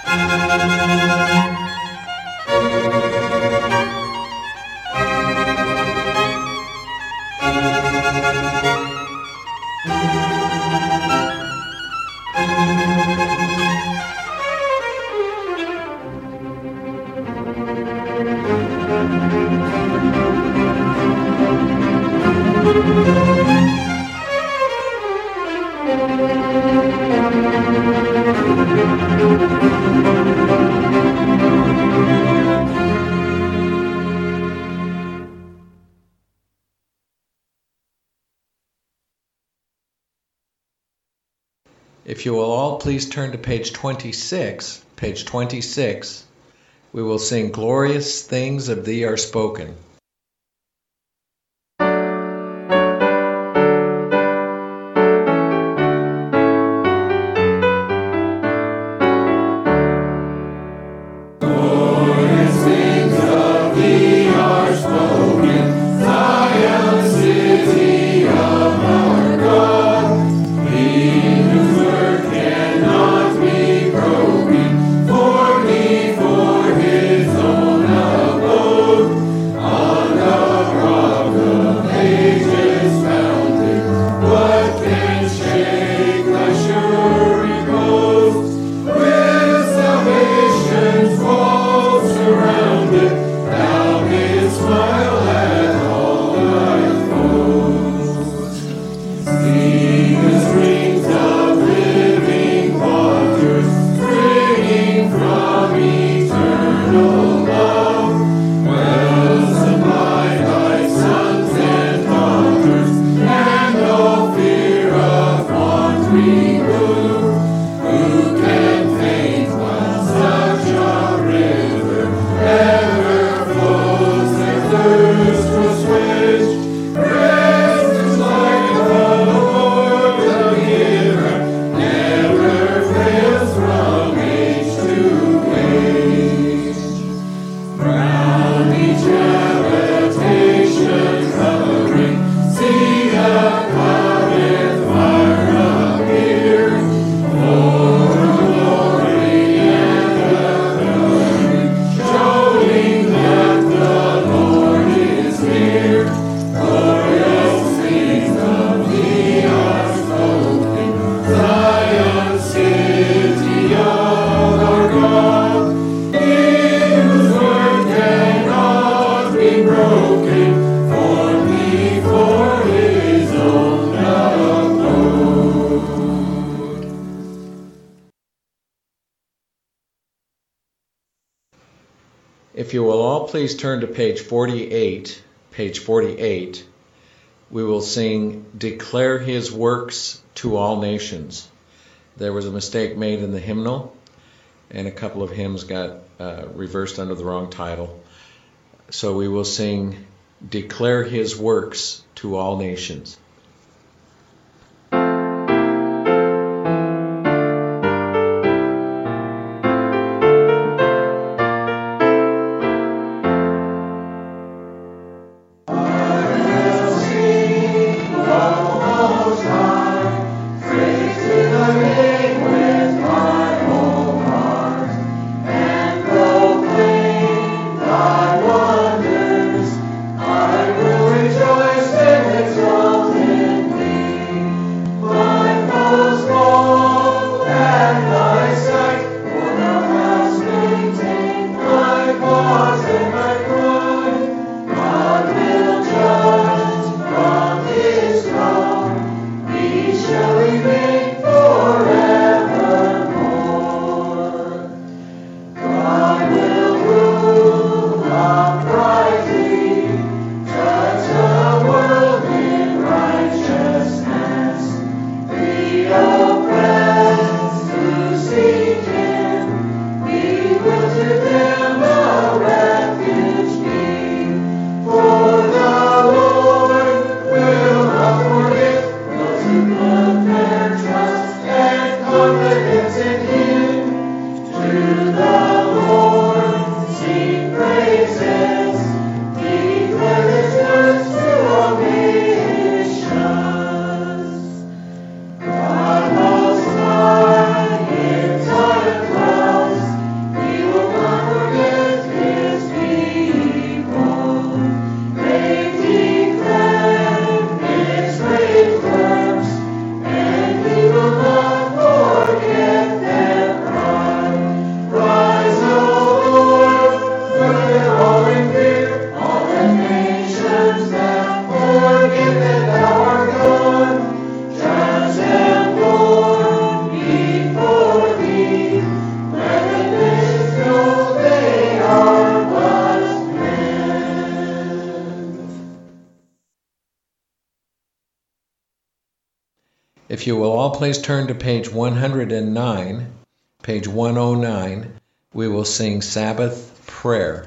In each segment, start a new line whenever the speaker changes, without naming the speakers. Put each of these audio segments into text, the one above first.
If you will all please turn to page 26, we will sing Glorious Things of Thee Are Spoken. If you will all please turn to page 48, we will sing Declare His Works to All Nations. There was a mistake made in the hymnal, and a couple of hymns got reversed under the wrong title. So we will sing Declare His Works to All Nations. If you will all please turn to page 109, page 109, we will sing Sabbath Prayer.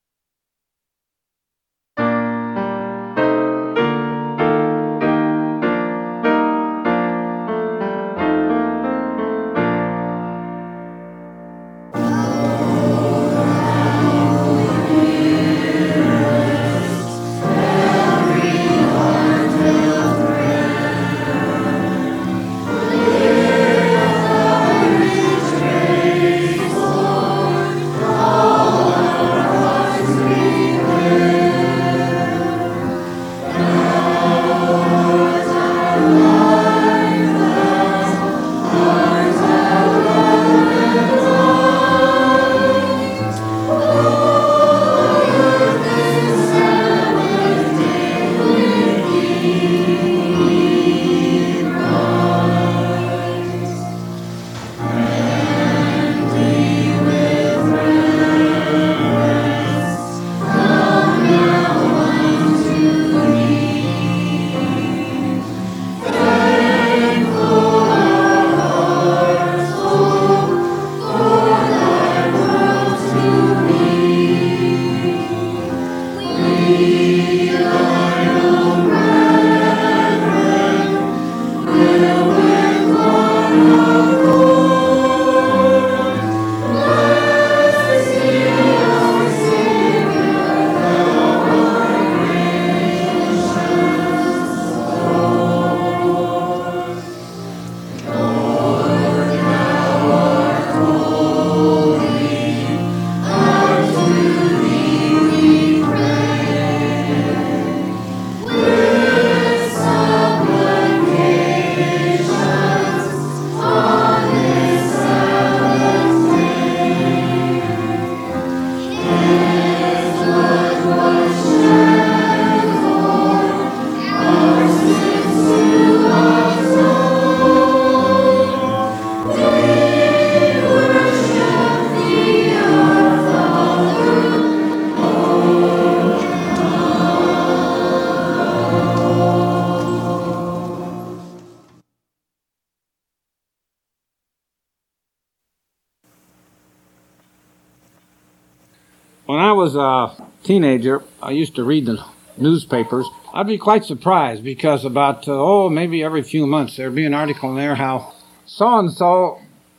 When I was a teenager, I used to read the newspapers. I'd be quite surprised because about, maybe every few months there'd be an article in there how so-and-so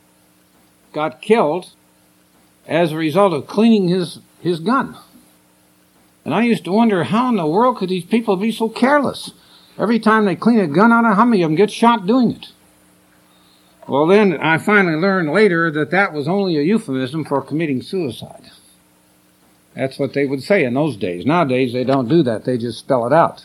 got killed as a result of cleaning his gun. And I used to wonder, how in the world could these people be so careless? Every time they clean a gun out, how many of them get shot doing it? Well, then I finally learned later that that was only a euphemism for committing suicide. That's what they would say in those days. Nowadays, they don't do that. They just spell it out.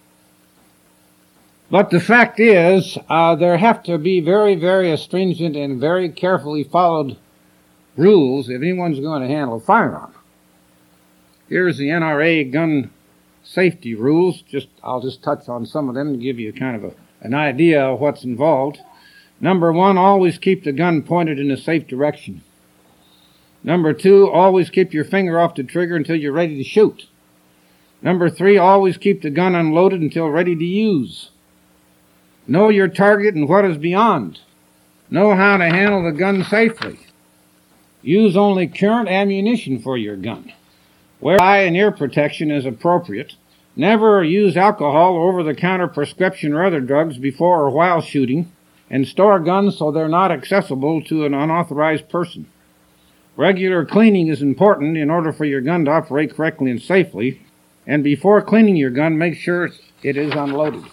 But the fact is, there have to be very, very stringent and very carefully followed rules if anyone's going to handle a firearm. Here's the NRA gun safety rules. I'll just touch on some of them to give you kind of an idea of what's involved. Number 1, always keep the gun pointed in a safe direction. Number 2, always keep your finger off the trigger until you're ready to shoot. Number 3, always keep the gun unloaded until ready to use. Know your target and what is beyond. Know how to handle the gun safely. Use only current ammunition for your gun. Wear eye and ear protection as appropriate. Never use alcohol, over-the-counter prescription or other drugs before or while shooting. And store guns so they're not accessible to an unauthorized person. Regular cleaning is important in order for your gun to operate correctly and safely. And before cleaning your gun, make sure it is unloaded.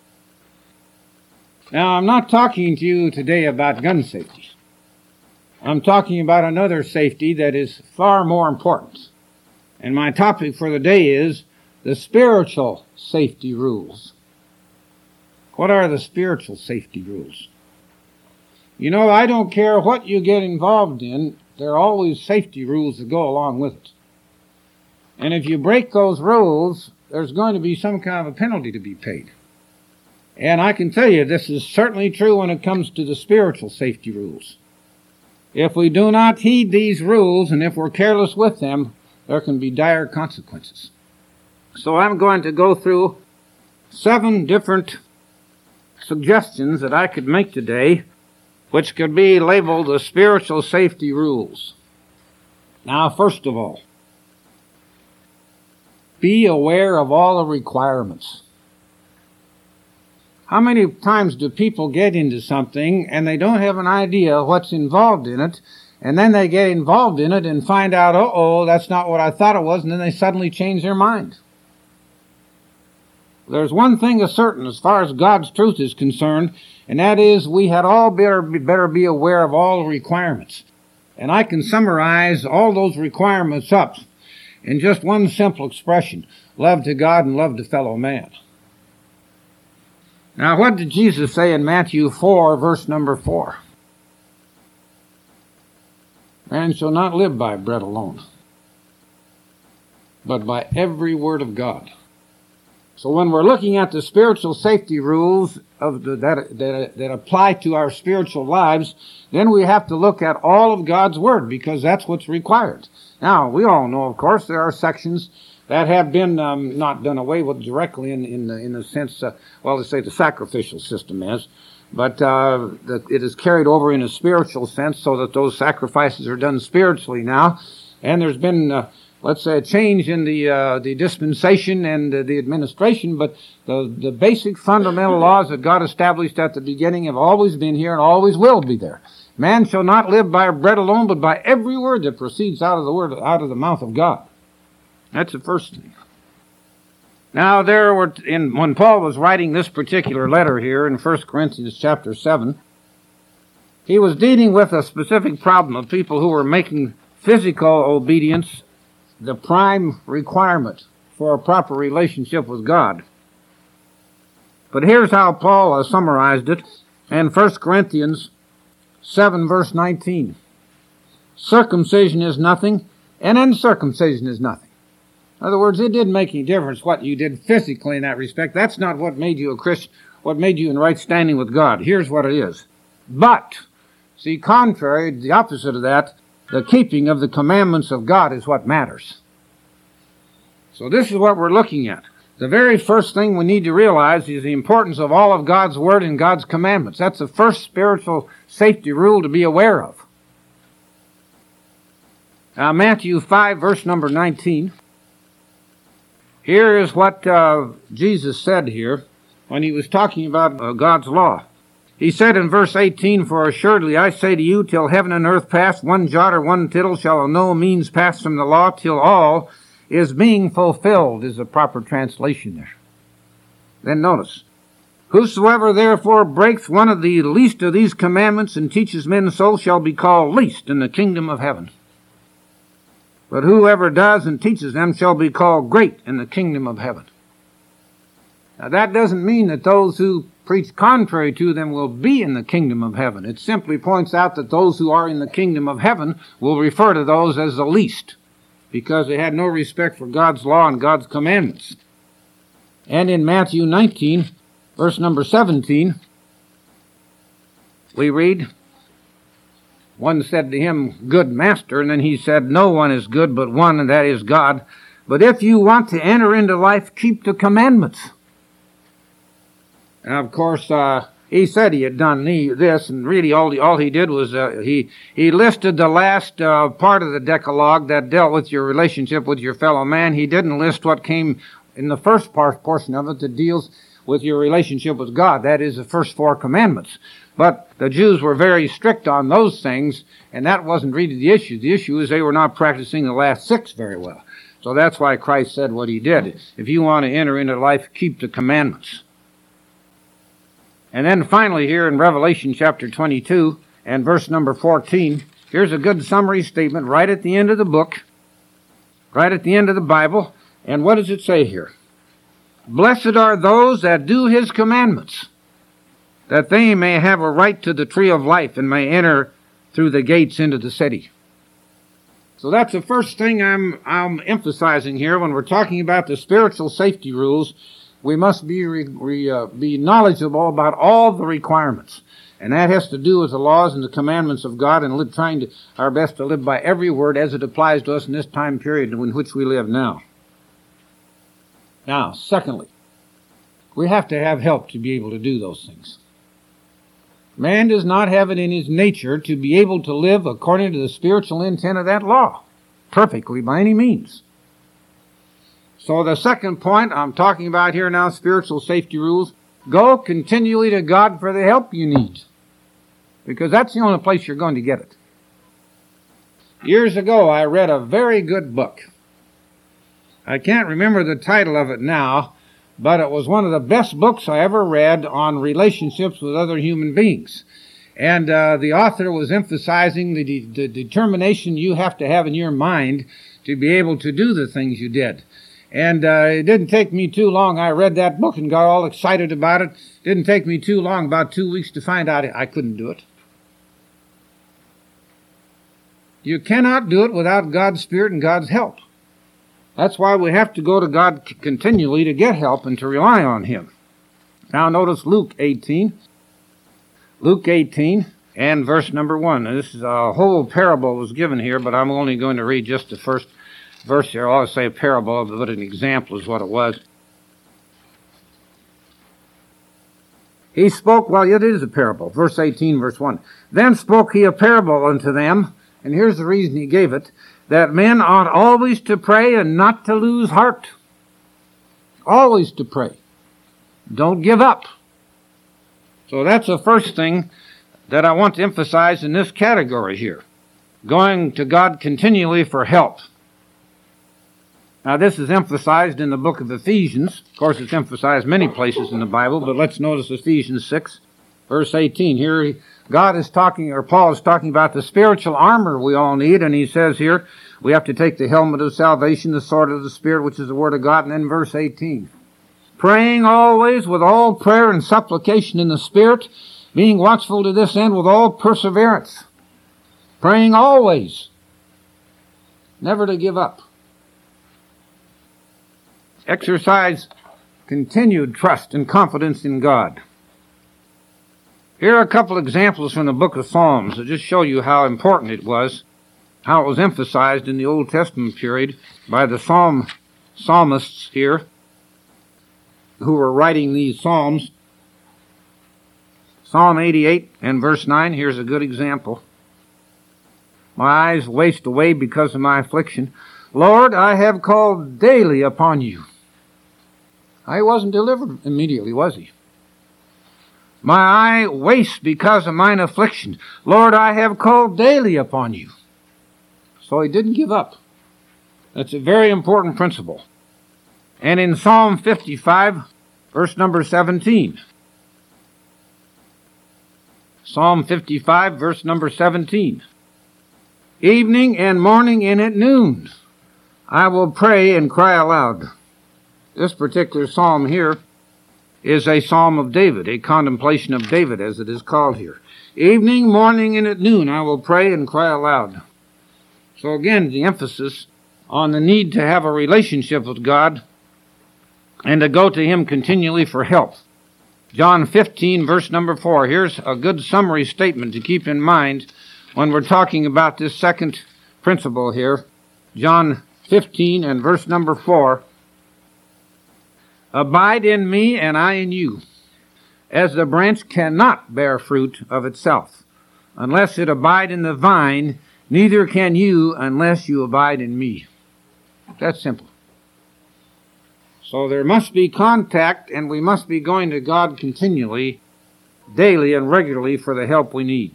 Now, I'm not talking to you today about gun safety. I'm talking about another safety that is far more important. And my topic for the day is the spiritual safety rules. What are the spiritual safety rules? You know, I don't care what you get involved in, there are always safety rules that go along with it. And if you break those rules, there's going to be some kind of a penalty to be paid. And I can tell you this is certainly true when it comes to the spiritual safety rules. If we do not heed these rules, and if we're careless with them, there can be dire consequences. So I'm going to go through 7 different suggestions that I could make today, which could be labeled the spiritual safety rules. Now, first of all, be aware of all the requirements. How many times do people get into something and they don't have an idea what's involved in it, and then they get involved in it and find out, uh-oh, that's not what I thought it was, and then they suddenly change their mind? There's one thing is certain as far as God's truth is concerned, and that is we had all better be aware of all the requirements. And I can summarize all those requirements up in just one simple expression: love to God and love to fellow man. Now, what did Jesus say in Matthew 4, verse number 4? Man shall not live by bread alone, but by every word of God. So when we're looking at the spiritual safety rules that apply to our spiritual lives, then we have to look at all of God's Word, because that's what's required. Now, we all know, of course, there are sections that have been not done away with directly in the sense, let's say the sacrificial system is, but that it is carried over in a spiritual sense, so that those sacrifices are done spiritually now. And there's been let's say a change in the dispensation and the administration, but the basic fundamental laws that God established at the beginning have always been here and always will be there. Man shall not live by bread alone, but by every word that proceeds out of the mouth of God. That's the first thing. Now, when Paul was writing this particular letter here in 1 Corinthians chapter 7, he was dealing with a specific problem of people who were making physical obedience the prime requirement for a proper relationship with God. But here's how Paul summarized it in 1 Corinthians 7, verse 19. Circumcision is nothing, and uncircumcision is nothing. In other words, it didn't make any difference what you did physically in that respect. That's not what made you a Christian, what made you in right standing with God. Here's what it is. But, see, contrary, the opposite of that, the keeping of the commandments of God is what matters. So this is what we're looking at. The very first thing we need to realize is the importance of all of God's Word and God's commandments. That's the first spiritual safety rule to be aware of. Now, Matthew 5, verse number 19. Here is what Jesus said here when he was talking about God's law. He said in verse 18, "For assuredly I say to you, till heaven and earth pass, one jot or one tittle shall in no means pass from the law, till all is being fulfilled," is the proper translation there. Then notice, "Whosoever therefore breaks one of the least of these commandments and teaches men so shall be called least in the kingdom of heaven. But whoever does and teaches them shall be called great in the kingdom of heaven." Now that doesn't mean that those who preach contrary to them will be in the kingdom of heaven. It simply points out that those who are in the kingdom of heaven will refer to those as the least, because they had no respect for God's law and God's commandments. And in Matthew 19, verse number 17, we read, "One said to him, 'Good master,' and then he said, 'No one is good but one, and that is God. But if you want to enter into life, keep the commandments.'" And of course, he said he had done this, and really all he did was he listed the last part of the Decalogue that dealt with your relationship with your fellow man. He didn't list what came in the first portion of it that deals with your relationship with God. That is the first 4 commandments. But the Jews were very strict on those things, and that wasn't really the issue. The issue is they were not practicing the last 6 very well. So that's why Christ said what he did. If you want to enter into life, keep the commandments. And then finally here in Revelation chapter 22 and verse number 14, here's a good summary statement right at the end of the book, right at the end of the Bible. And what does it say here? "Blessed are those that do his commandments, that they may have a right to the tree of life and may enter through the gates into the city." So that's the first thing I'm emphasizing here when we're talking about the spiritual safety rules. We must be knowledgeable about all the requirements. And that has to do with the laws and the commandments of God and trying our best to live by every word as it applies to us in this time period in which we live now. Now, secondly, We have to have help to be able to do those things. Man does not have it in his nature to be able to live according to the spiritual intent of that law perfectly by any means. So the second point I'm talking about here now, spiritual safety rules, go continually to God for the help you need, because that's the only place you're going to get it. Years ago, I read a very good book. I can't remember the title of it now, but it was one of the best books I ever read on relationships with other human beings. And the author was emphasizing the determination you have to have in your mind to be able to do the things you did. And it didn't take me too long. I read that book and got all excited about it. It didn't take me too long, about 2 weeks, to find out I couldn't do it. You cannot do it without God's Spirit and God's help. That's why we have to go to God continually to get help and to rely on Him. Now notice Luke 18. Luke 18 and verse number 1. Now, this is a whole parable was given here, but I'm only going to read just the first verse here. I always say a parable, but an example is what it was. He spoke, well, it is a parable. Verse 18, verse 1. Then spoke he a parable unto them, and here's the reason he gave it, that men ought always to pray and not to lose heart. Always to pray. Don't give up. So that's the first thing that I want to emphasize in this category here. Going to God continually for help. Now this is emphasized in the book of Ephesians. Of course, it's emphasized many places in the Bible, but let's notice Ephesians 6, verse 18. Here God is talking, or Paul is talking about the spiritual armor we all need, and he says here, we have to take the helmet of salvation, the sword of the Spirit, which is the Word of God, and then verse 18. Praying always with all prayer and supplication in the Spirit, being watchful to this end with all perseverance. Praying always. Never to give up. Exercise continued trust and confidence in God. Here are a couple examples from the book of Psalms that just show you how important it was, how it was emphasized in the Old Testament period by the psalmists here who were writing these psalms. Psalm 88 and verse 9, here's a good example. My eyes waste away because of my affliction. Lord, I have called daily upon you. I wasn't delivered immediately, was he? My eye wastes because of mine affliction. Lord, I have called daily upon you. So he didn't give up. That's a very important principle. And in Psalm 55, verse number 17. Psalm 55, verse number 17. Evening and morning and at noon, I will pray and cry aloud. This particular psalm here is a psalm of David, a contemplation of David, as it is called here. Evening, morning, and at noon, I will pray and cry aloud. So again, the emphasis on the need to have a relationship with God and to go to Him continually for help. John 15, verse number 4. Here's a good summary statement to keep in mind when we're talking about this second principle here. John 15 and verse number 4. Abide in me and I in you, as the branch cannot bear fruit of itself, unless it abide in the vine, neither can you unless you abide in me. That's simple. So there must be contact, and we must be going to God continually, daily and regularly for the help we need.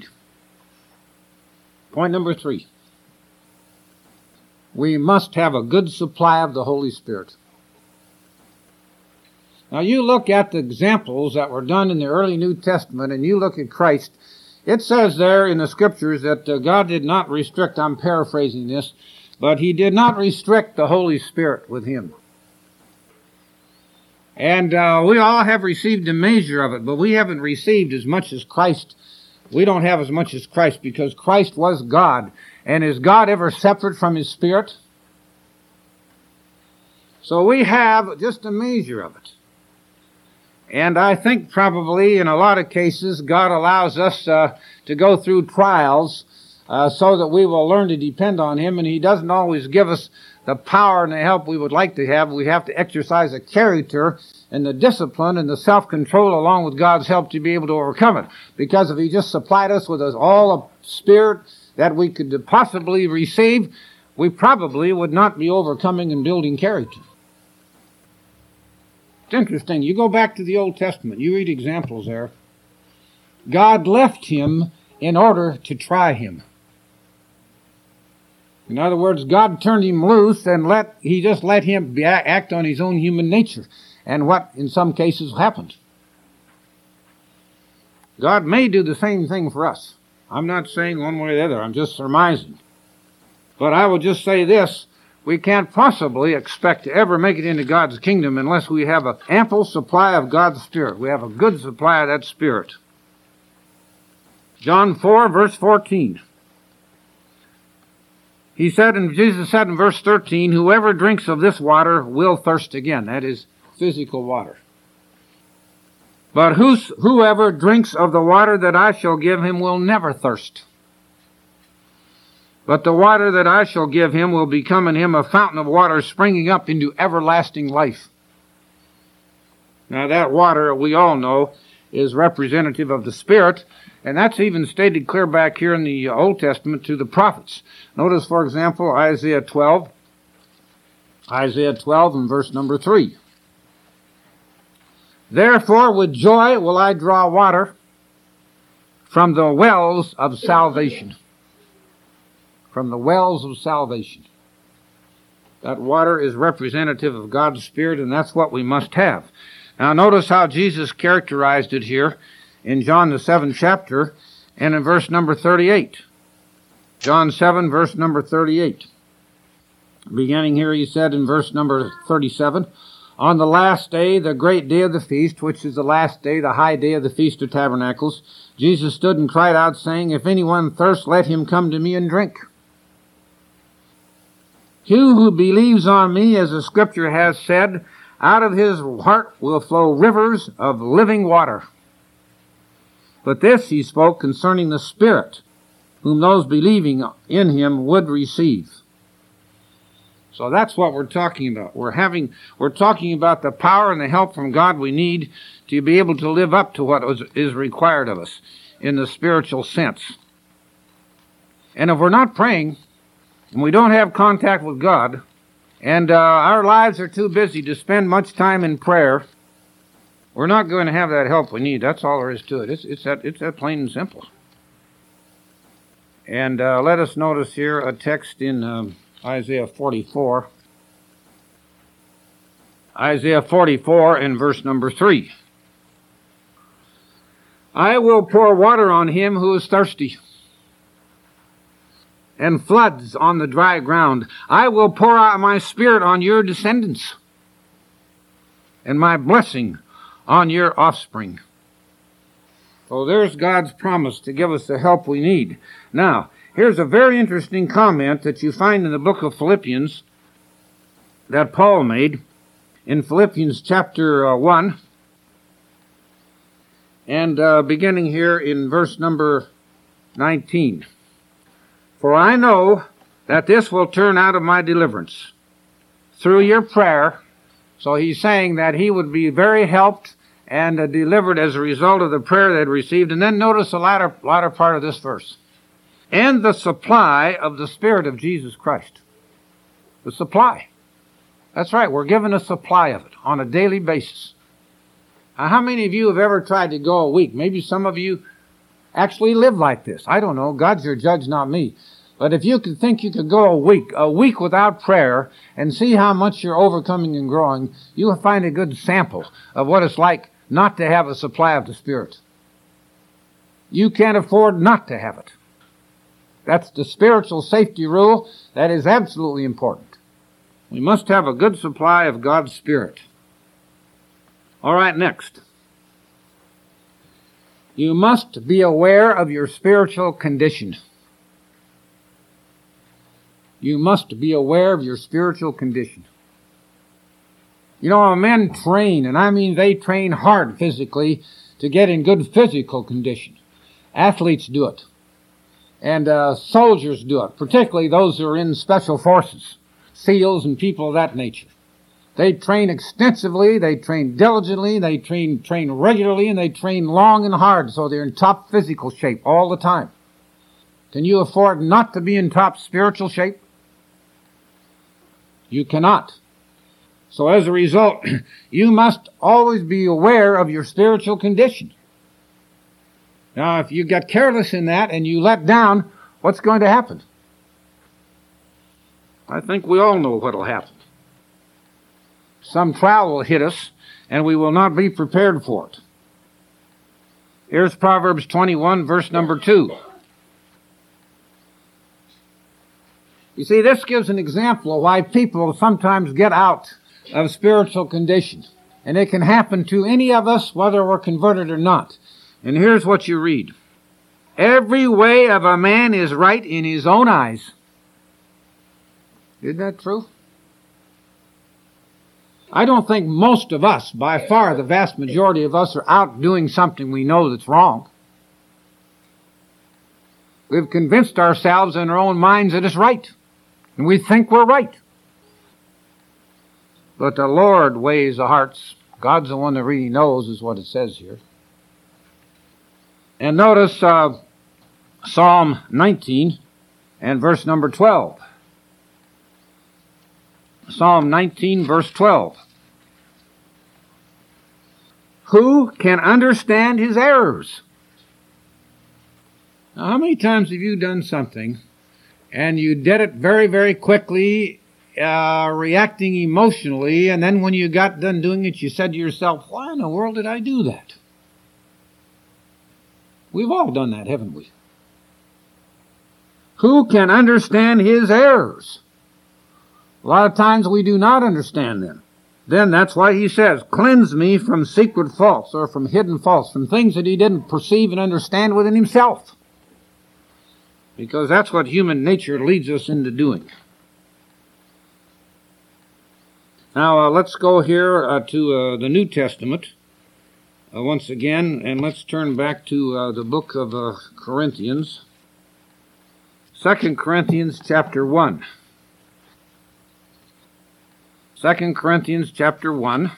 Point number 3. We must have a good supply of the Holy Spirit. Now you look at the examples that were done in the early New Testament, and you look at Christ. It says there in the Scriptures that God did not restrict, I'm paraphrasing this, but He did not restrict the Holy Spirit with Him. And we all have received a measure of it, but we haven't received as much as Christ. We don't have as much as Christ, because Christ was God. And is God ever separate from His Spirit? So we have just a measure of it. And I think probably in a lot of cases God allows us to go through trials so that we will learn to depend on Him. And He doesn't always give us the power and the help we would like to have. We have to exercise the character and the discipline and the self-control along with God's help to be able to overcome it. Because if He just supplied us with all the Spirit that we could possibly receive, we probably would not be overcoming and building character. It's interesting. You go back to the Old Testament. You read examples there. God left him in order to try him. In other words, God turned him loose and he just let him act on his own human nature. And what, in some cases, happened. God may do the same thing for us. I'm not saying one way or the other. I'm just surmising. But I will just say this. We can't possibly expect to ever make it into God's kingdom unless we have an ample supply of God's Spirit. We have a good supply of that Spirit. John 4, verse 14. Jesus said in verse 13, whoever drinks of this water will thirst again. That is physical water. But whoever drinks of the water that I shall give him will never thirst. But the water that I shall give him will become in him a fountain of water springing up into everlasting life. Now that water, we all know, is representative of the Spirit, and that's even stated clear back here in the Old Testament to the prophets. Notice, for example, Isaiah 12. Isaiah 12 and verse number 3. Therefore with joy will I draw water from the wells of salvation. From the wells of salvation. That water is representative of God's Spirit, and that's what we must have. Now notice how Jesus characterized it here in John the 7th chapter and in verse number 38. John 7, verse number 38. Beginning here, he said in verse number 37, on the last day, the great day of the feast, which is the last day, the high day of the Feast of Tabernacles, Jesus stood and cried out, saying, if anyone thirst, let him come to me and drink. He who believes on me, as the Scripture has said, out of his heart will flow rivers of living water. But this he spoke concerning the Spirit, whom those believing in him would receive. So that's what we're talking about. We're talking about the power and the help from God we need to be able to live up to what is required of us in the spiritual sense. And if we're not praying, and we don't have contact with God, and our lives are too busy to spend much time in prayer, we're not going to have that help we need. That's all there is to it. It's that plain and simple. And let us notice here a text in Isaiah 44. Isaiah 44 and verse number 3. I will pour water on him who is thirsty, and floods on the dry ground. I will pour out my Spirit on your descendants, and my blessing on your offspring. So there's God's promise to give us the help we need. Now, here's a very interesting comment that you find in the book of Philippians that Paul made in Philippians chapter 1, and beginning here in verse number 19. For I know that this will turn out of my deliverance through your prayer. So he's saying that he would be very helped and delivered as a result of the prayer they'd received. And then notice the latter part of this verse. And the supply of the Spirit of Jesus Christ. The supply. That's right, we're given a supply of it on a daily basis. Now, how many of you have ever tried to go a week? Maybe some of you actually live like this. I don't know. God's your judge, not me. But if you could think you could go a week without prayer and see how much you're overcoming and growing, you'll find a good sample of what it's like not to have a supply of the Spirit. You can't afford not to have it. That's the spiritual safety rule that is absolutely important. We must have a good supply of God's Spirit. All right, next. You must be aware of your spiritual condition. You must be aware of your spiritual condition. You know, men train, and I mean they train hard physically to get in good physical condition. Athletes do it. And soldiers do it, particularly those who are in special forces, SEALs and people of that nature. They train extensively, they train diligently, they train regularly, and they train long and hard, so they're in top physical shape all the time. Can you afford not to be in top spiritual shape? You cannot. So as a result, you must always be aware of your spiritual condition. Now, if you get careless in that and you let down, what's going to happen? I think we all know what will happen. Some trial will hit us, and we will not be prepared for it. Here's Proverbs 21, verse number 2. You see, this gives an example of why people sometimes get out of spiritual condition. And it can happen to any of us, whether we're converted or not. And here's what you read. Every way of a man is right in his own eyes. Isn't that true? I don't think most of us, by far the vast majority of us, are out doing something we know that's wrong. We've convinced ourselves in our own minds that it's right. And we think we're right. But the Lord weighs the hearts. God's the one that really knows, is what it says here. And notice Psalm 19 and verse number 12. Psalm 19, verse 12. Who can understand his errors? Now, how many times have you done something and you did it very, very quickly, reacting emotionally, and then when you got done doing it, you said to yourself, why in the world did I do that? We've all done that, haven't we? Who can understand his errors? A lot of times we do not understand them. Then that's why he says, cleanse me from secret faults, or from hidden faults, from things that he didn't perceive and understand within himself. Because that's what human nature leads us into doing. Now let's go here to the New Testament once again, and let's turn back to the book of Corinthians. 2 Corinthians chapter 1. 2 Corinthians chapter 1.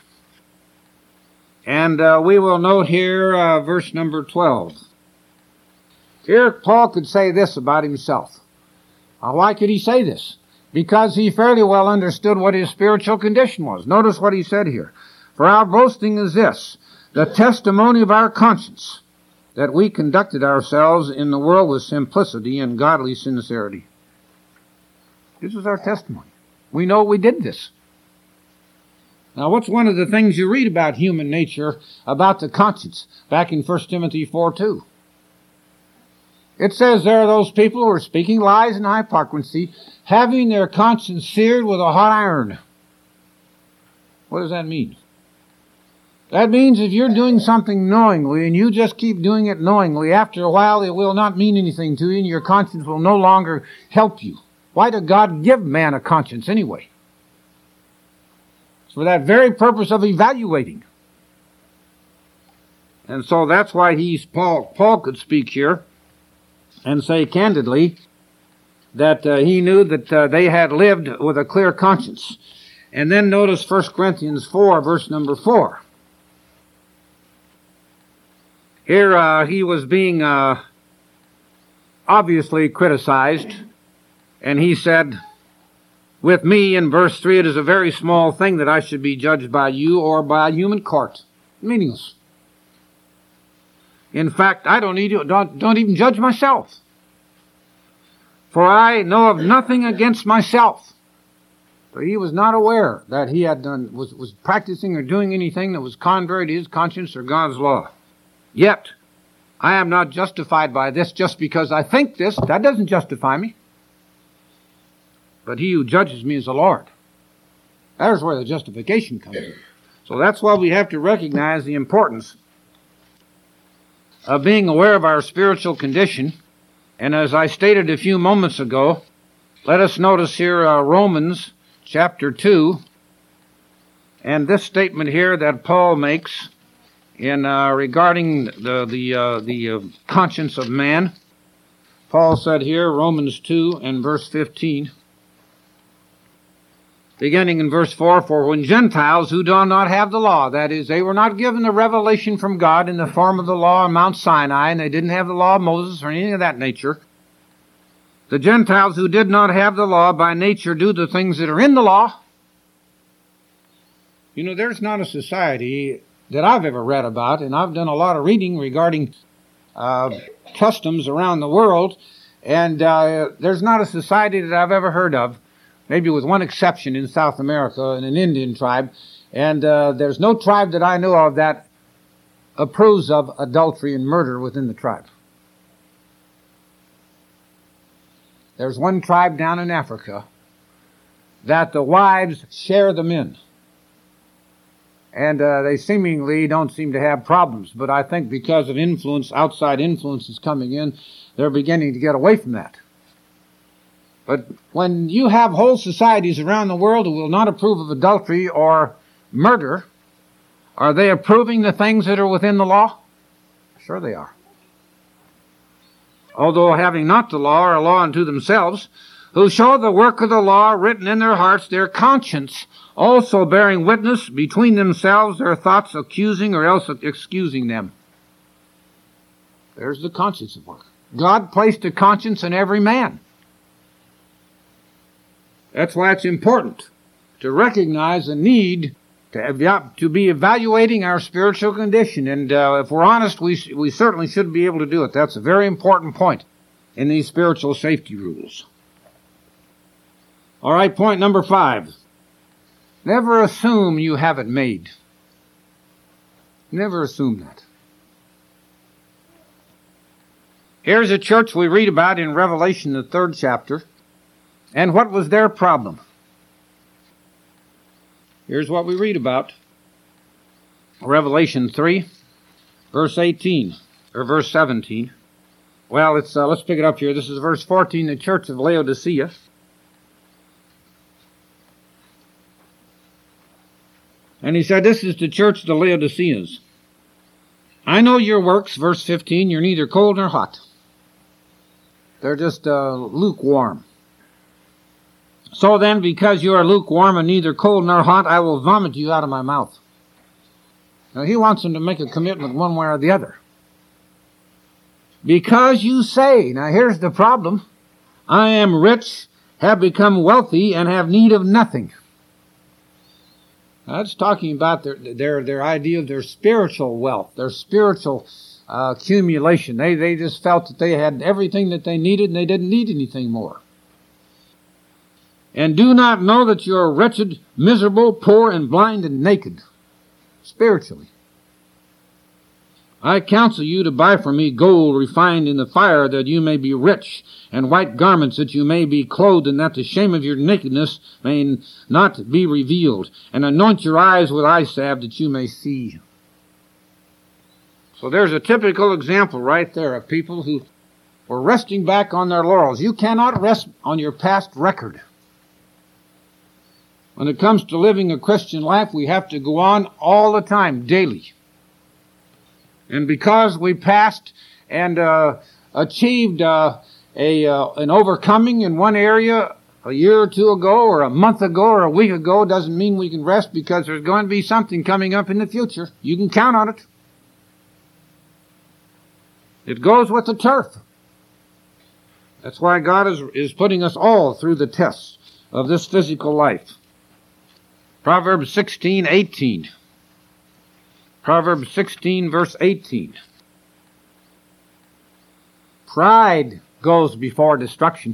And we will note here verse number 12. Here Paul could say this about himself. Why could he say this? Because he fairly well understood what his spiritual condition was. Notice what he said here. For our boasting is this, the testimony of our conscience, that we conducted ourselves in the world with simplicity and godly sincerity. This is our testimony. We know we did this. Now, what's one of the things you read about human nature, about the conscience, back in 1 Timothy 4:2? It says there are those people who are speaking lies and hypocrisy, having their conscience seared with a hot iron. What does that mean? That means if you're doing something knowingly and you just keep doing it knowingly, after a while it will not mean anything to you and your conscience will no longer help you. Why did God give man a conscience anyway? It's for that very purpose of evaluating. And so that's why Paul could speak here and say candidly that he knew that they had lived with a clear conscience. And then notice 1 Corinthians 4, verse number 4. Here he was being obviously criticized, and he said, with me, in verse 3, it is a very small thing that I should be judged by you or by a human court. Meaningless. In fact, I don't even judge myself. For I know of nothing against myself. So he was not aware that he had was practicing or doing anything that was contrary to his conscience or God's law. Yet, I am not justified by this just because I think this. That doesn't justify me. But he who judges me is the Lord. There's where the justification comes in. So that's why we have to recognize the importance of being aware of our spiritual condition. And as I stated a few moments ago, let us notice here Romans chapter 2, and this statement here that Paul makes in regarding the conscience of man. Paul said here, Romans 2 and verse 15, beginning in verse 4, "For when Gentiles who do not have the law," that is, they were not given the revelation from God in the form of the law on Mount Sinai, and they didn't have the law of Moses or anything of that nature. The Gentiles who did not have the law by nature do the things that are in the law. You know, there's not a society that I've ever read about, and I've done a lot of reading regarding customs around the world, and there's not a society that I've ever heard of, maybe with one exception in South America, in an Indian tribe, and there's no tribe that I know of that approves of adultery and murder within the tribe. There's one tribe down in Africa that the wives share the men. And they seemingly don't seem to have problems. But I think because of influence, outside influences coming in, they're beginning to get away from that. But when you have whole societies around the world who will not approve of adultery or murder, are they approving the things that are within the law? Sure they are. Although having not the law, are a law unto themselves, who show the work of the law written in their hearts, their conscience also bearing witness between themselves, their thoughts accusing or else excusing them. There's the conscience at work. God placed a conscience in every man. That's why it's important to recognize the need to be evaluating our spiritual condition. And if we're honest, we certainly should be able to do it. That's a very important point in these spiritual safety rules. All right, point number 5. Never assume you have it made. Never assume that. Here's a church we read about in Revelation, the 3rd chapter. And what was their problem? Here's what we read about. Revelation 3, verse 18, or verse 17. Well, let's pick it up here. This is verse 14, the church of Laodicea. And he said, this is the church of the Laodiceans. I know your works, verse 15, you're neither cold nor hot. They're just lukewarm. So then, because you are lukewarm and neither cold nor hot, I will vomit you out of my mouth. Now, he wants them to make a commitment one way or the other. Because you say, now here's the problem, I am rich, have become wealthy, and have need of nothing. Now, that's talking about their idea of their spiritual wealth, their spiritual accumulation. They just felt that they had everything that they needed and they didn't need anything more. And do not know that you are wretched, miserable, poor, and blind, and naked, spiritually. I counsel you to buy from me gold refined in the fire, that you may be rich, and white garments, that you may be clothed, and that the shame of your nakedness may not be revealed. And anoint your eyes with eye salve, that you may see. So there's a typical example right there of people who were resting back on their laurels. You cannot rest on your past record. When it comes to living a Christian life, we have to go on all the time, daily. And because we passed and achieved an overcoming in one area a year or two ago, or a month ago, or a week ago, doesn't mean we can rest, because there's going to be something coming up in the future. You can count on it. It goes with the turf. That's why God is putting us all through the tests of this physical life. Proverbs 16:18. Proverbs 16, verse 18. Pride goes before destruction,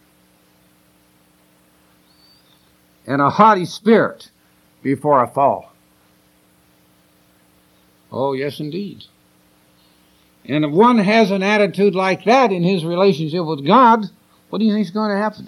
and a haughty spirit before a fall. Oh, yes, indeed. And if one has an attitude like that in his relationship with God, what do you think is going to happen?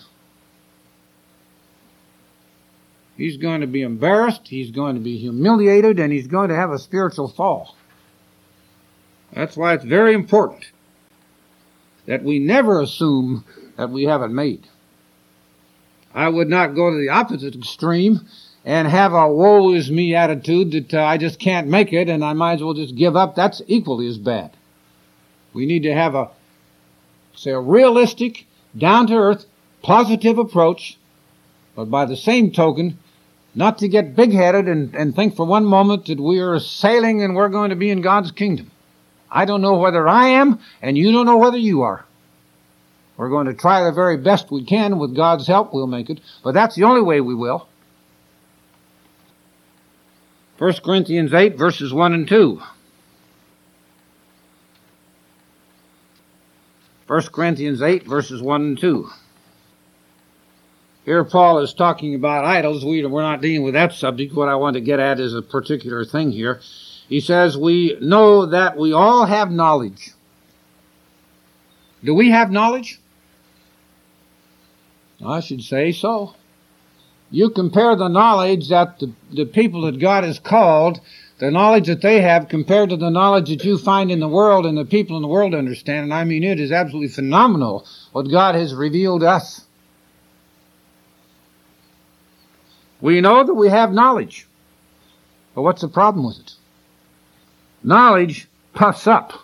He's going to be embarrassed, he's going to be humiliated, and he's going to have a spiritual fall. That's why it's very important that we never assume that we have it made. I would not go to the opposite extreme and have a woe is me attitude that I just can't make it and I might as well just give up. That's equally as bad. We need to have a It's a realistic, down-to-earth, positive approach, but by the same token, not to get big-headed and think for one moment that we are sailing and we're going to be in God's kingdom. I don't know whether I am, and you don't know whether you are. We're going to try the very best we can. With God's help, we'll make it. But that's the only way we will. 1 Corinthians 8, verses 1 and 2. 1 Corinthians 8, verses 1 and 2. Here Paul is talking about idols. We're not dealing with that subject. What I want to get at is a particular thing here. He says, we know that we all have knowledge. Do we have knowledge? I should say so. You compare the knowledge that the people that God has called, the knowledge that they have compared to the knowledge that you find in the world and the people in the world understand. And I mean, it is absolutely phenomenal what God has revealed to us. We know that we have knowledge. But what's the problem with it? Knowledge puffs up.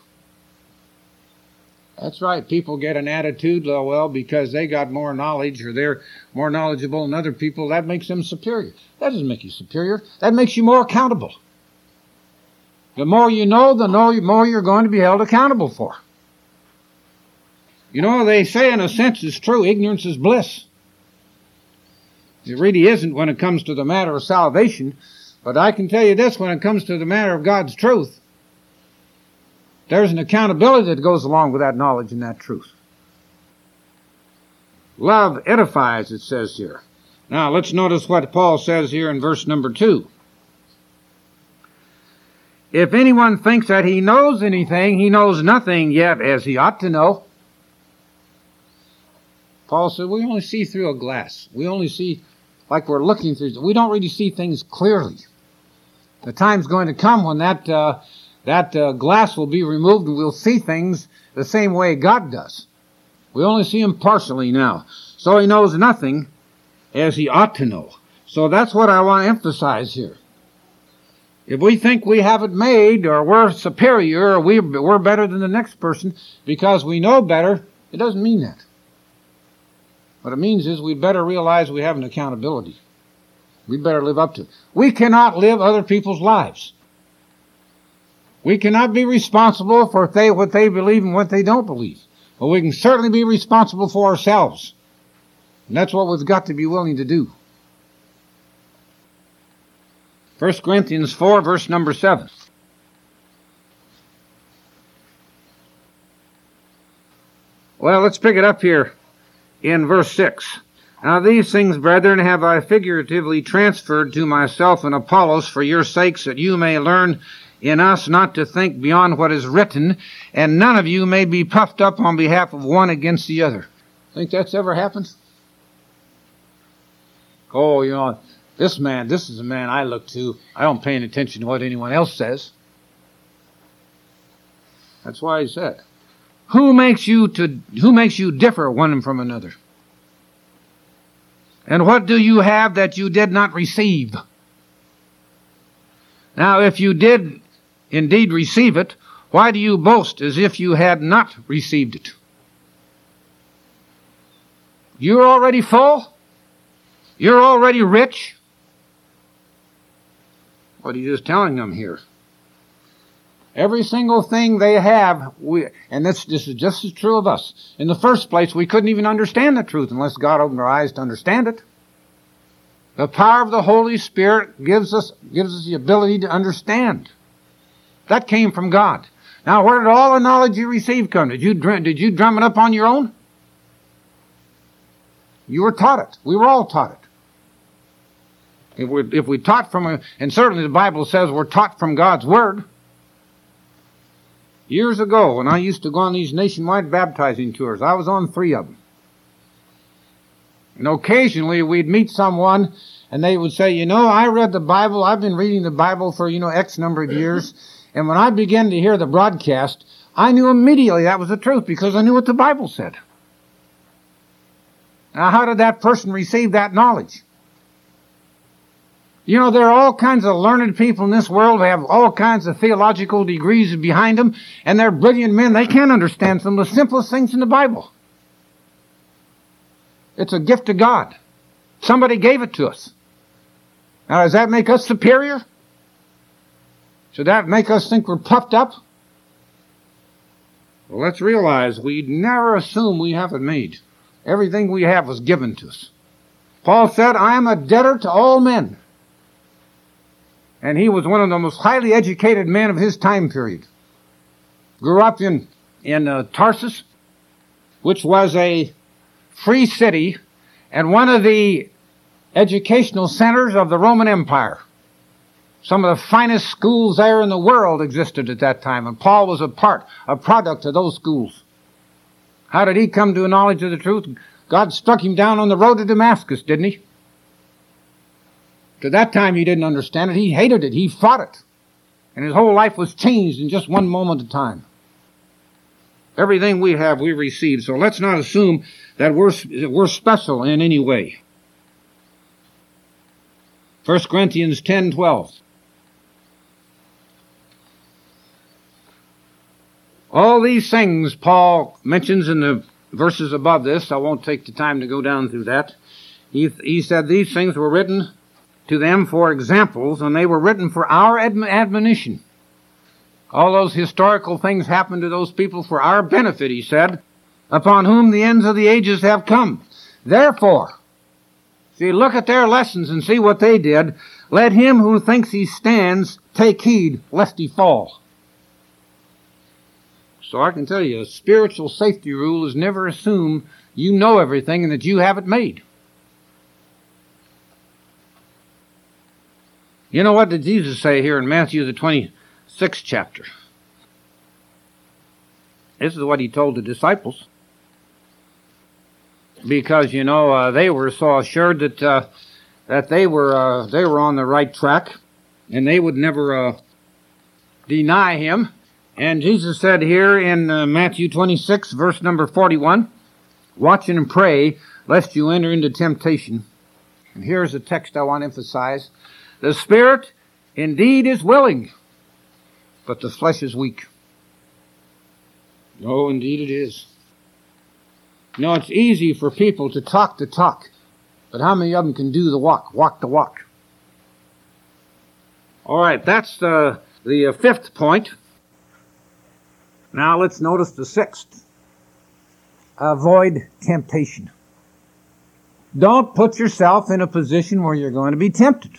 That's right. People get an attitude, well, because they got more knowledge or they're more knowledgeable than other people, that makes them superior. That doesn't make you superior. That makes you more accountable. The more you know, the more you're going to be held accountable for. You know, they say in a sense it's true, ignorance is bliss. It really isn't when it comes to the matter of salvation. But I can tell you this, when it comes to the matter of God's truth, there's an accountability that goes along with that knowledge and that truth. Love edifies, it says here. Now, let's notice what Paul says here in verse number 2. If anyone thinks that he knows anything, he knows nothing yet as he ought to know. Paul said, we only see through a glass. We only see like we're looking through. We don't really see things clearly. The time's going to come when that glass will be removed and we'll see things the same way God does. We only see him partially now. So he knows nothing as he ought to know. So that's what I want to emphasize here. If we think we have it made or we're superior or we're better than the next person because we know better, it doesn't mean that. What it means is we better realize we have an accountability. We better live up to it. We cannot live other people's lives. We cannot be responsible for what they believe and what they don't believe. But we can certainly be responsible for ourselves. And that's what we've got to be willing to do. 1 Corinthians 4, verse number 7. Well, let's pick it up here in verse 6. Now these things, brethren, have I figuratively transferred to myself and Apollos for your sakes, that you may learn in us not to think beyond what is written, and none of you may be puffed up on behalf of one against the other. Think that's ever happened? Oh, you know, this is a man I look to. I don't pay any attention to what anyone else says. That's why he said, Who makes you differ one from another? And what do you have that you did not receive? Now, if you did indeed receive it, why do you boast as if you had not received it? You're already full? You're already rich? What are you just telling them here? Every single thing they have, and this is just as true of us. In the first place, we couldn't even understand the truth unless God opened our eyes to understand it. The power of the Holy Spirit gives us the ability to understand. That came from God. Now, where did all the knowledge you received come? Did you drum it up on your own? You were taught it. We were all taught it. If we taught and certainly the Bible says we're taught from God's Word. Years ago, when I used to go on these nationwide baptizing tours, I was on 3 of them. And occasionally we'd meet someone and they would say, I read the Bible, I've been reading the Bible for, X number of years. And when I began to hear the broadcast, I knew immediately that was the truth because I knew what the Bible said. Now, how did that person receive that knowledge? You know, there are all kinds of learned people in this world who have all kinds of theological degrees behind them, and they're brilliant men. They can't understand some of the simplest things in the Bible. It's a gift of God. Somebody gave it to us. Now, does that make us superior? Should that make us think we're puffed up? Well, let's realize we never assume we have it made. Everything we have was given to us. Paul said, I am a debtor to all men. And he was one of the most highly educated men of his time period. Grew up in Tarsus, which was a free city and one of the educational centers of the Roman Empire. Some of the finest schools there in the world existed at that time, and Paul was a product of those schools. How did he come to a knowledge of the truth? God struck him down on the road to Damascus, didn't he? To that time he didn't understand it. He hated it. He fought it. And his whole life was changed in just one moment of time. Everything we have, we receive. So let's not assume that we're special in any way. 1 Corinthians 10:12. All these things Paul mentions in the verses above this. I won't take the time to go down through that. He said these things were written to them for examples, and they were written for our admonition. All those historical things happened to those people for our benefit, he said, upon whom the ends of the ages have come. Therefore, see, look at their lessons and see what they did. Let him who thinks he stands take heed lest he fall. So I can tell you, a spiritual safety rule is never assume you know everything and that you have it made. You know, what did Jesus say here in Matthew the 26th chapter? This is what he told the disciples. Because, you know, they were so assured that they were on the right track, and they would never deny him. And Jesus said here in Matthew 26, verse number 41, watch and pray, lest you enter into temptation. And here's a text I want to emphasize. The spirit indeed is willing, but the flesh is weak. Oh, indeed it is. You know, it's easy for people to talk the talk, but how many of them can do the walk the walk? All right, that's the fifth point. Now let's notice the sixth. Avoid temptation. Don't put yourself in a position where you're going to be tempted.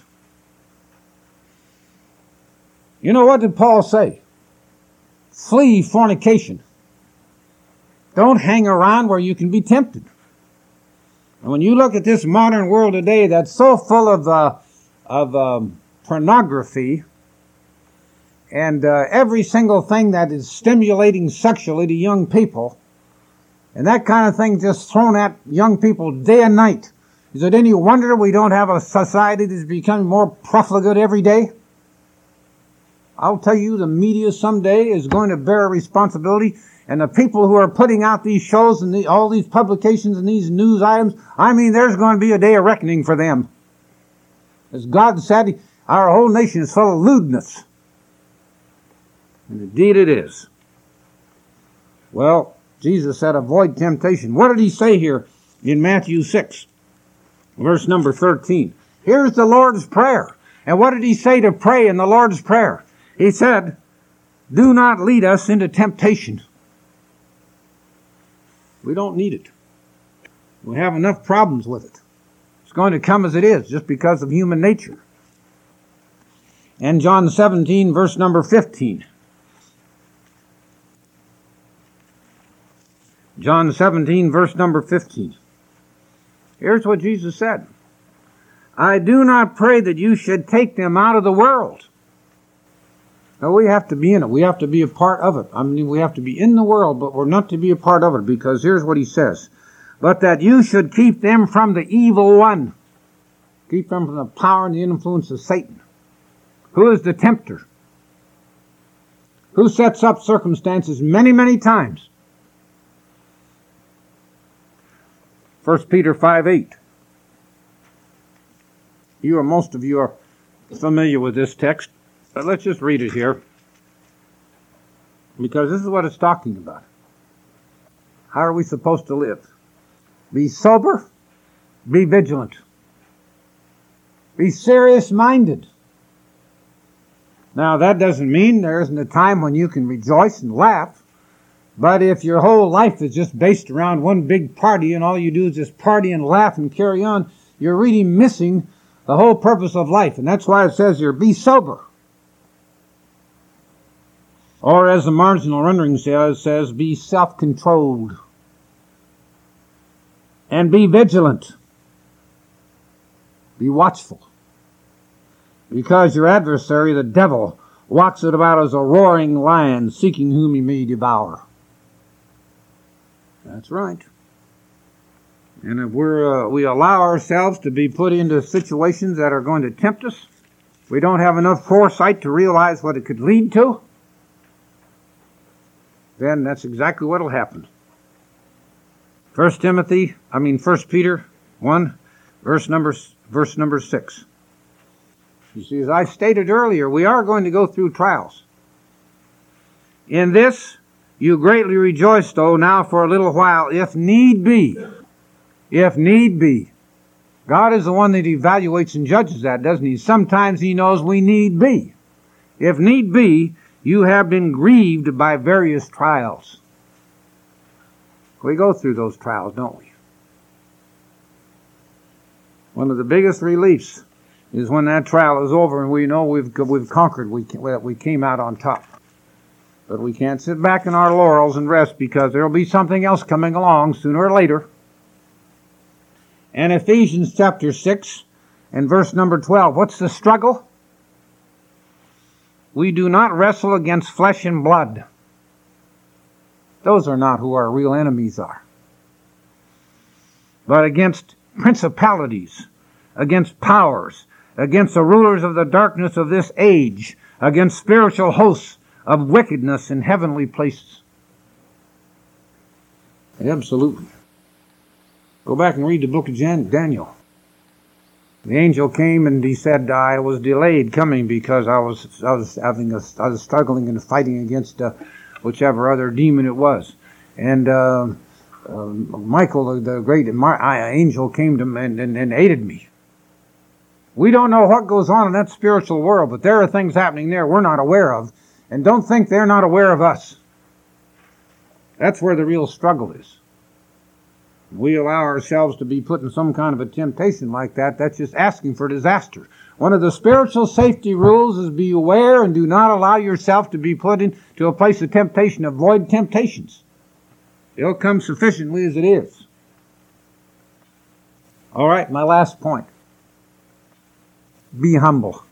You know, what did Paul say? Flee fornication. Don't hang around where you can be tempted. And when you look at this modern world today that's so full of pornography and every single thing that is stimulating sexually to young people, and that kind of thing just thrown at young people day and night, is it any wonder we don't have a society that's becoming more profligate every day? I'll tell you, the media someday is going to bear a responsibility, and the people who are putting out these shows and all these publications and these news items, I mean, there's going to be a day of reckoning for them. As God said, our whole nation is full of lewdness. And indeed it is. Well, Jesus said, avoid temptation. What did he say here in Matthew 6, verse number 13? Here's the Lord's Prayer. And what did he say to pray in the Lord's Prayer? He said, do not lead us into temptation. We don't need it. We have enough problems with it. It's going to come as it is, just because of human nature. And John 17, verse number 15. John 17, verse number 15. Here's what Jesus said. I do not pray that you should take them out of the world. No, we have to be in it. We have to be a part of it. I mean, we have to be in the world, but we're not to be a part of it, because here's what he says. But that you should keep them from the evil one. Keep them from the power and the influence of Satan. Who is the tempter? Who sets up circumstances many, many times? 1 Peter 5:8. Most of you are familiar with this text, but let's just read it here, because this is what it's talking about. How are we supposed to live? Be sober, be vigilant, be serious-minded. Now, that doesn't mean there isn't a time when you can rejoice and laugh, but if your whole life is just based around one big party and all you do is just party and laugh and carry on, you're really missing the whole purpose of life. And that's why it says here, be sober. Or as the marginal rendering says, be self-controlled. And be vigilant. Be watchful. Because your adversary, the devil, walks about as a roaring lion, seeking whom he may devour. That's right. And if we allow ourselves to be put into situations that are going to tempt us, we don't have enough foresight to realize what it could lead to, then that's exactly what will happen. 1 Peter 1, verse number 6. You see, as I stated earlier, we are going to go through trials. In this, you greatly rejoice, though, now for a little while, if need be. If need be. God is the one that evaluates and judges that, doesn't he? Sometimes he knows we need be. If need be, you have been grieved by various trials. We go through those trials, don't we? One of the biggest reliefs is when that trial is over and we know we've conquered, we came out on top. But we can't sit back in our laurels and rest, because there will be something else coming along sooner or later. And Ephesians chapter 6 and verse number 12. What's the struggle? We do not wrestle against flesh and blood. Those are not who our real enemies are. But against principalities, against powers, against the rulers of the darkness of this age, against spiritual hosts of wickedness in heavenly places. Absolutely. Go back and read the book of Daniel. The angel came and he said, I was delayed coming because I was struggling and fighting against whichever other demon it was. And Michael, the great angel, came to me and aided me. We don't know what goes on in that spiritual world, but there are things happening there we're not aware of. And don't think they're not aware of us. That's where the real struggle is. We allow ourselves to be put in some kind of a temptation like that, that's just asking for disaster. One of the spiritual safety rules is be aware and do not allow yourself to be put into a place of temptation. Avoid temptations. They'll come sufficiently as it is. All right, my last point. Be humble.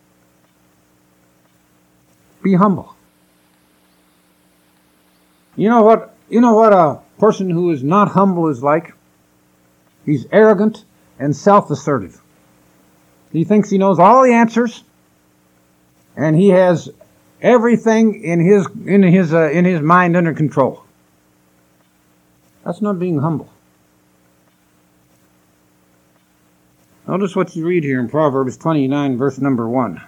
Be humble. You know what a person who is not humble is like? He's arrogant and self-assertive. He thinks he knows all the answers, and he has everything in his mind under control. That's not being humble. Notice what you read here in Proverbs 29, verse number 1.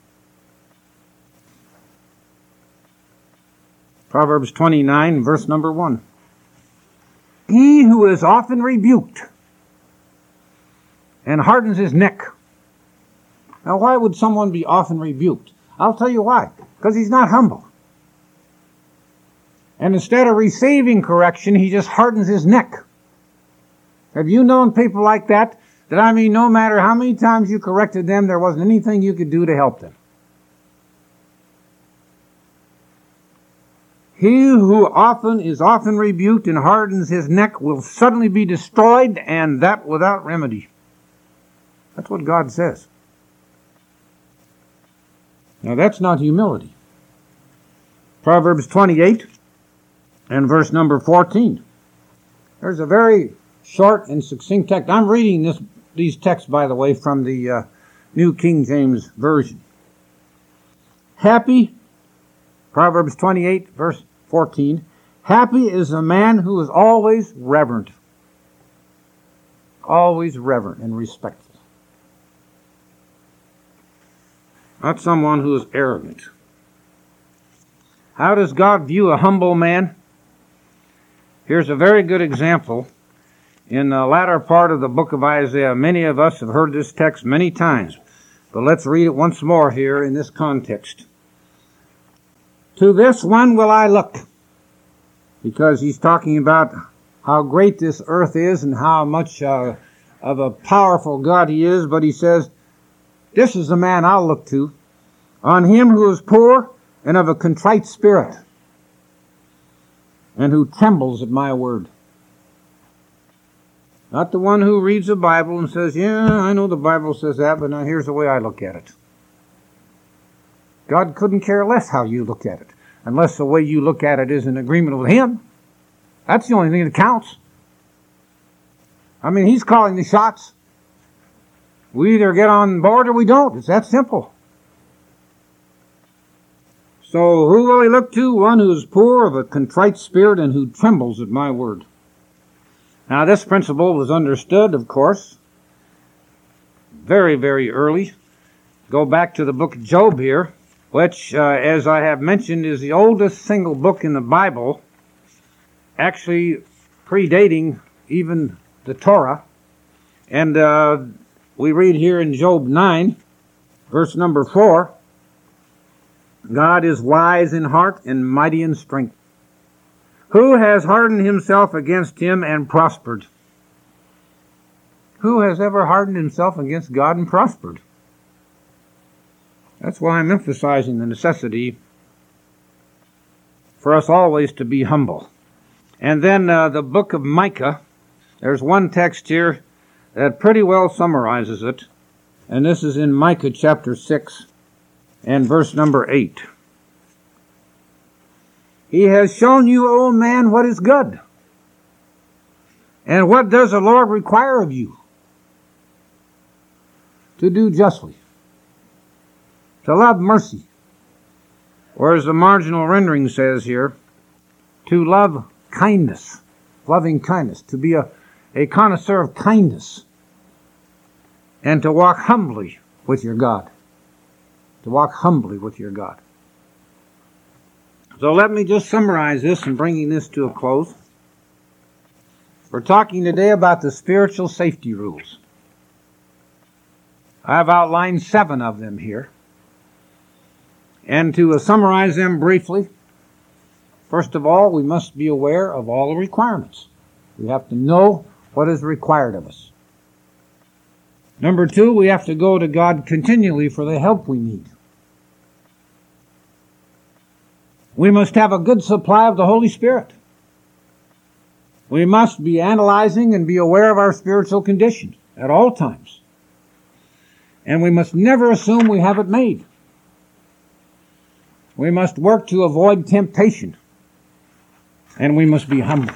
Proverbs 29, verse number 1. He who is often rebuked and hardens his neck. Now, why would someone be often rebuked? I'll tell you why. Because he's not humble. And instead of receiving correction, he just hardens his neck. Have you known people like that? No matter how many times you corrected them, there wasn't anything you could do to help them. He who is often rebuked and hardens his neck will suddenly be destroyed, and that without remedy. That's what God says. Now that's not humility. Proverbs 28 and verse number 14. There's a very short and succinct text. I'm reading these texts, by the way, from the New King James Version. Happy, Proverbs 28, verse 14, happy is the man who is always reverent. Always reverent and respectful. not someone who is arrogant. How does God view a humble man? Here's a very good example. In the latter part of the book of Isaiah, many of us have heard this text many times, but let's read it once more here in this context. To this one will I look, because he's talking about how great this earth is and how much of a powerful God he is, but he says, this is the man I'll look to, on him who is poor and of a contrite spirit, and who trembles at my word. Not the one who reads the Bible and says, yeah, I know the Bible says that, but now here's the way I look at it. God couldn't care less how you look at it, unless the way you look at it is in agreement with him. That's the only thing that counts. I mean, he's calling the shots. We either get on board or we don't. It's that simple. So who will he look to? One who is poor, of a contrite spirit, and who trembles at my word. Now this principle was understood, of course, very, very early. Go back to the book of Job here, which, as I have mentioned, is the oldest single book in the Bible, actually predating even the Torah. And we read here in Job 9, verse number 4, God is wise in heart and mighty in strength. Who has hardened himself against him and prospered? Who has ever hardened himself against God and prospered? That's why I'm emphasizing the necessity for us always to be humble. And then the book of Micah, there's one text here that pretty well summarizes it. And this is in Micah chapter 6 and verse number 8. He has shown you, O man, what is good. And what does the Lord require of you? To do justly, to love mercy, or as the marginal rendering says here, to love kindness, loving kindness, to be a connoisseur of kindness, and to walk humbly with your God. To walk humbly with your God. So let me just summarize this and bringing this to a close. We're talking today about the spiritual safety rules. I've outlined 7 of them here. And to summarize them briefly, first of all, we must be aware of all the requirements. We have to know what is required of us. Number 2, we have to go to God continually for the help we need. We must have a good supply of the Holy Spirit. We must be analyzing and be aware of our spiritual condition at all times. And we must never assume we have it made. We must work to avoid temptation. And we must be humble.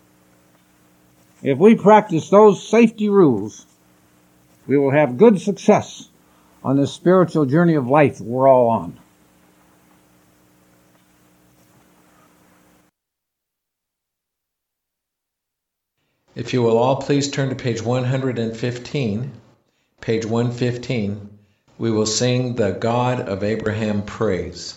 If we practice those safety rules, we will have good success on this spiritual journey of life that we're all on.
If you will all please turn to page 115, page 115, we will sing the God of Abraham praise.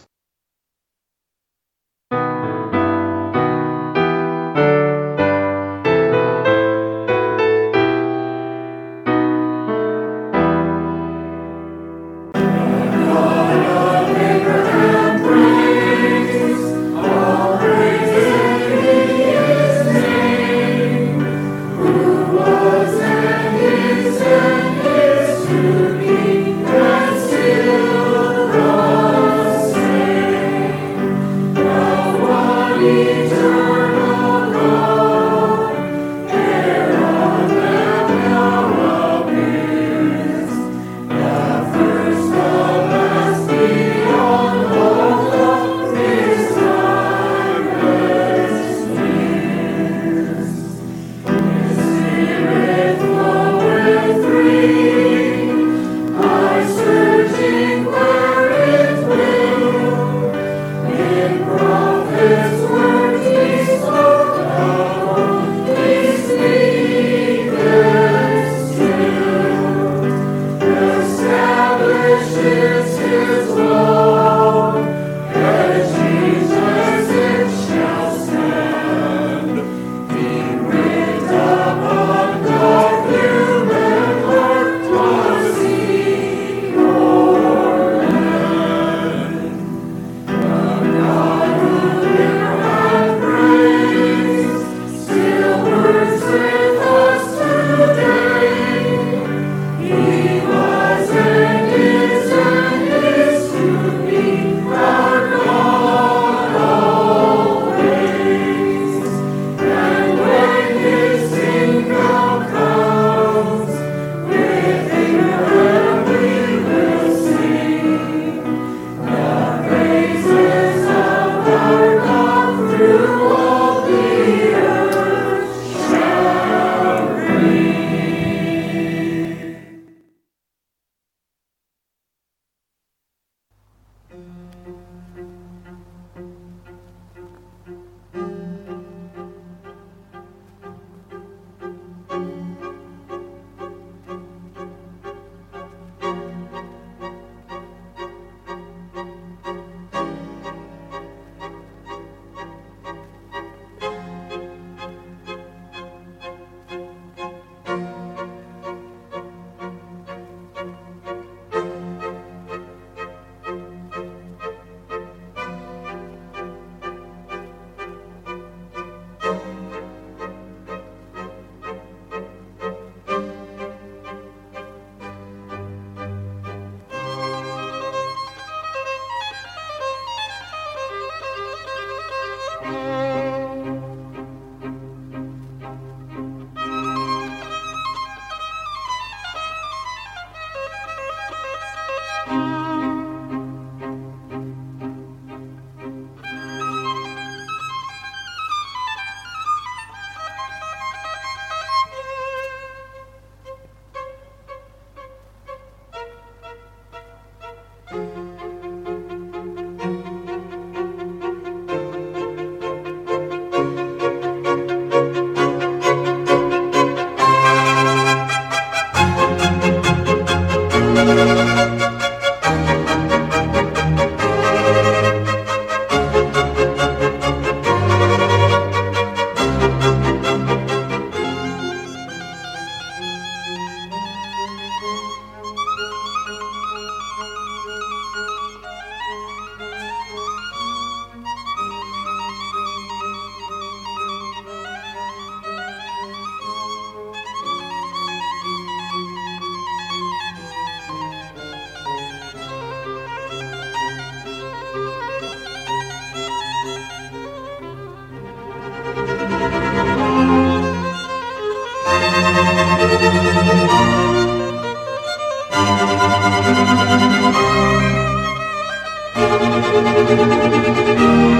Thank you.